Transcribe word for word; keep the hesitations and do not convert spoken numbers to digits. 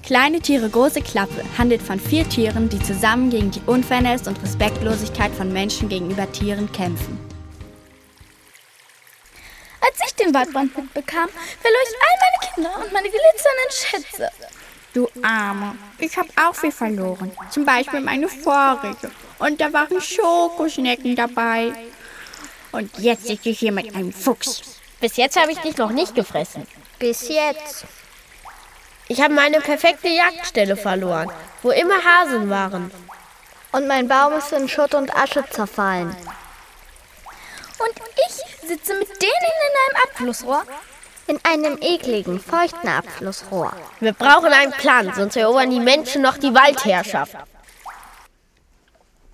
Kleine Tiere, große Klappe handelt von vier Tieren, die zusammen gegen die Unfairness und Respektlosigkeit von Menschen gegenüber Tieren kämpfen. Als ich den Waldbrand mitbekam, verlor ich all meine Kinder und meine glitzernden Schätze. Du Arme, ich habe auch viel verloren. Zum Beispiel meine Vorräte. Und da waren Schokoschnecken dabei. Und jetzt sitze ich hier mit einem Fuchs. Bis jetzt habe ich dich noch nicht gefressen. Bis jetzt. Ich habe meine perfekte Jagdstelle verloren, wo immer Hasen waren. Und mein Baum ist in Schutt und Asche zerfallen. Und ich sitze mit denen in einem Abflussrohr. In einem ekligen, feuchten Abflussrohr. Wir brauchen einen Plan, sonst erobern die Menschen noch die Waldherrschaft.